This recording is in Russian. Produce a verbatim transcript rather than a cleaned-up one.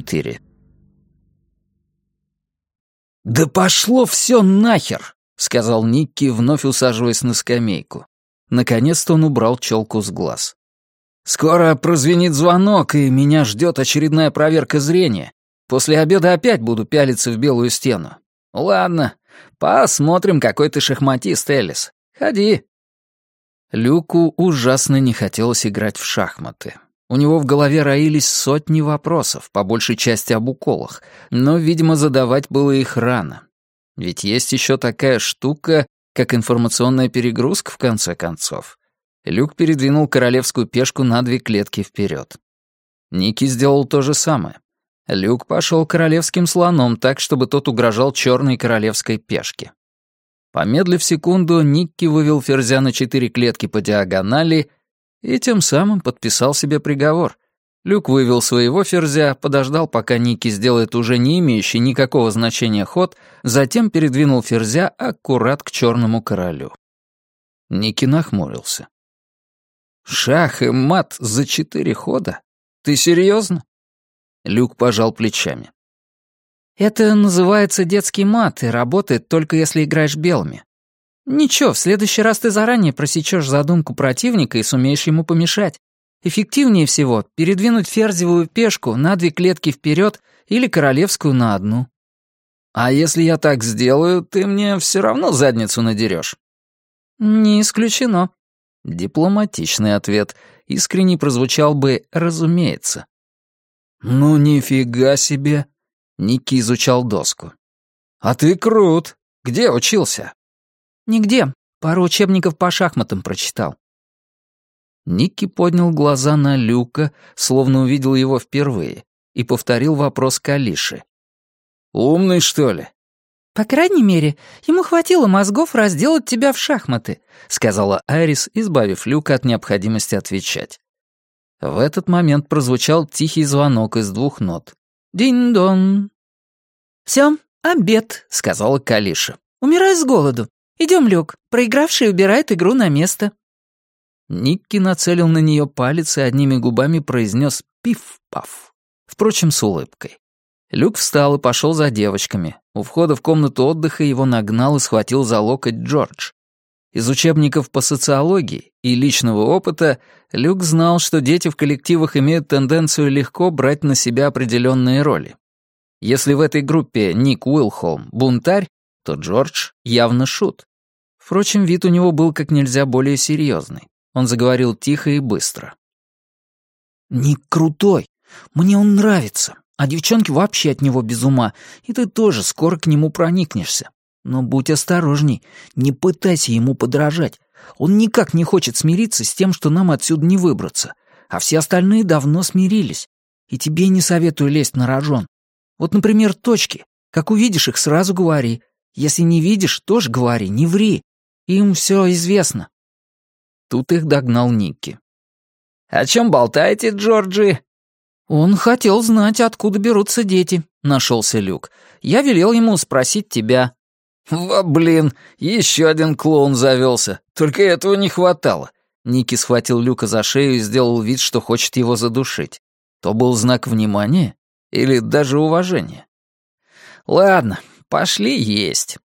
четыре. «Да пошло все нахер!» — сказал Никки, вновь усаживаясь на скамейку. Наконец-то он убрал челку с глаз. «Скоро прозвенит звонок, и меня ждет очередная проверка зрения. После обеда опять буду пялиться в белую стену. Ладно, посмотрим, какой ты шахматист, Элис. Ходи». Люку ужасно не хотелось играть в шахматы. У него в голове роились сотни вопросов, по большей части об уколах, но, видимо, задавать было их рано. Ведь есть еще такая штука, как информационная перегрузка, в конце концов. Люк передвинул королевскую пешку на две клетки вперед. Ники сделал то же самое. Люк пошел королевским слоном так, чтобы тот угрожал черной королевской пешке. Помедлив секунду, Никки вывел ферзя на четыре клетки по диагонали и тем самым подписал себе приговор. Люк вывел своего ферзя, подождал, пока Никки сделает уже не имеющий никакого значения ход, затем передвинул ферзя аккурат к черному королю. Никки нахмурился. «Шах и мат за четыре хода? Ты серьезно?» Люк пожал плечами. «Это называется детский мат и работает только если играешь белыми. Ничего, в следующий раз ты заранее просечешь задумку противника и сумеешь ему помешать. Эффективнее всего передвинуть ферзевую пешку на две клетки вперед или королевскую на одну». «А если я так сделаю, ты мне все равно задницу надерешь?» «Не исключено». Дипломатичный ответ. Искренне прозвучал бы «разумеется». «Ну нифига себе!» Никки изучал доску. «А ты крут! Где учился?» «Нигде. Пару учебников по шахматам прочитал». Никки поднял глаза на Люка, словно увидел его впервые, и повторил вопрос Калиши. «Умный, что ли?» «По крайней мере, ему хватило мозгов разделать тебя в шахматы», сказала Айрис, избавив Люка от необходимости отвечать. В этот момент прозвучал тихий звонок из двух нот. «Динь-дон». «Всё, обед», — сказала Калиша. «Умираю с голоду. Идём, Люк. Проигравший убирает игру на место». Никки нацелил на неё палец и одними губами произнёс «пиф-паф», впрочем, с улыбкой. Люк встал и пошёл за девочками. У входа в комнату отдыха его нагнал и схватил за локоть Джордж. Из учебников по социологии и личного опыта Люк знал, что дети в коллективах имеют тенденцию легко брать на себя определенные роли. Если в этой группе Ник Уилхолм — бунтарь, то Джордж явно шут. Впрочем, вид у него был как нельзя более серьезный. Он заговорил тихо и быстро. «Ник крутой. Мне он нравится. А девчонки вообще от него без ума, и ты тоже скоро к нему проникнешься. Но будь осторожней, не пытайся ему подражать. Он никак не хочет смириться с тем, что нам отсюда не выбраться. А все остальные давно смирились. И тебе не советую лезть на рожон. Вот, например, точки. Как увидишь их, сразу говори. Если не видишь, тоже говори, не ври. Им все известно». Тут их догнал Никки. «О чем болтаете, Джорджи?» «Он хотел знать, откуда берутся дети», — нашелся Люк. «Я велел ему спросить тебя». «Во, блин, еще один клоун завелся. Только этого не хватало». Никки схватил Люка за шею и сделал вид, что хочет его задушить. То был знак внимания или даже уважения? «Ладно, пошли есть».